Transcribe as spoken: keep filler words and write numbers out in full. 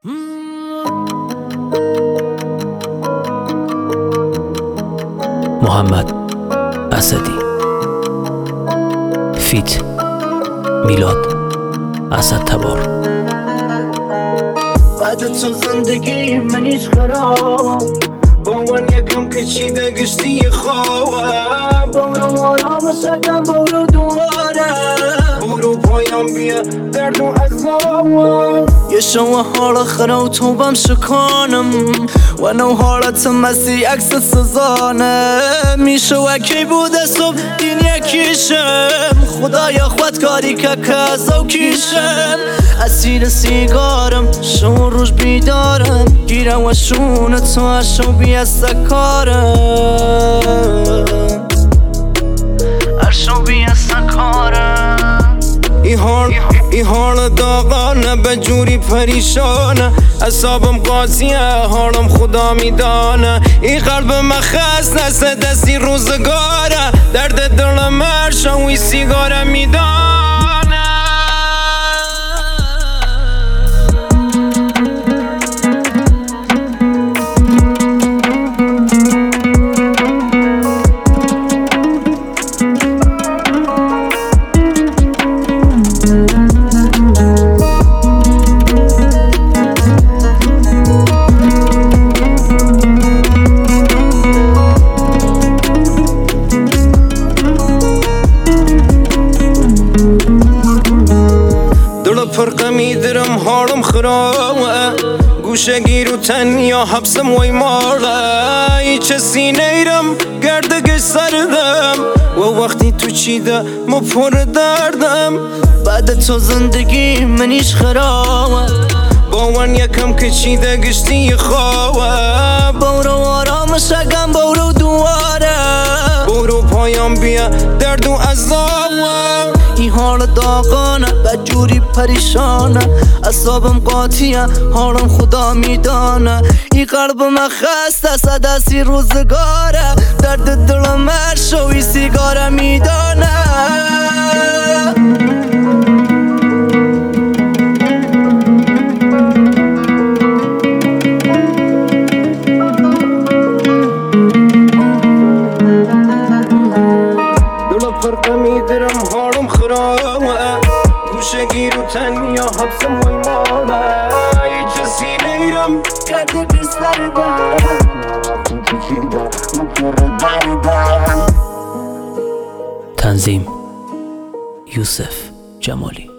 محمد اسدی فیت میلاد اسدتبار. بعد تو زندگی من هیچ خراب با من یکم کشیده گشتی خواب برو آرام سکم برو دوباره برو پایم بیا درد و عذاب یه شما حال خرا و توبم شکانم و نو حالت مسی عکس سزانه میشه وکی بوده صبح این یکیشم خدایا خودکاری که کازو کیشم اسیر سیگارم شما روش بیدارم گیرم و شونه تو اشو بیسته کارم اشو بیسته کارم ای حال ای حال داغانه به جوری پریشانه اصابم قاسیه حالم خدا میدانه ای قلب من خست نسه دستی روزگاره درد دلم مرشا وی سیگاره میدانه فرقه میدرم حالم خرابه گوشه گیر و تنیا حبسم وی ماله ایچه سینه ایرم گردگش سردم و وقتی تو چیده ما پر دردم بعد تو زندگی منیش خرابه با من یکم کشیده گشتی خوابه برو آرام شگم برو دواره برو پایم بیا درد و عذابه این حال داغانه بجوری پریشانه اصابم قاطیه حالم خدا میدانه این قلب من خسته صداسی روزگاره درد دلم مرشوی سیگاره میدانه فرقه میدرم حالم خرابه گوشه گیر و تنیا حبسم وی ماله ایچه سینه ایرم کرده بستر تنظیم یوسف جمالی.